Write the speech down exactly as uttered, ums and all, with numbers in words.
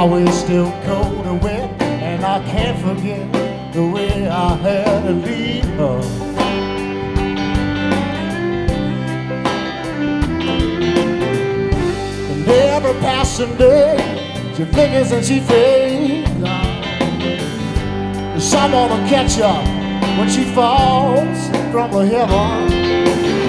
highway's still cold and wet, and I can't forget the way I had to leave her. And every passing day, she figures and she fades. Someone will catch her when she falls from the heaven.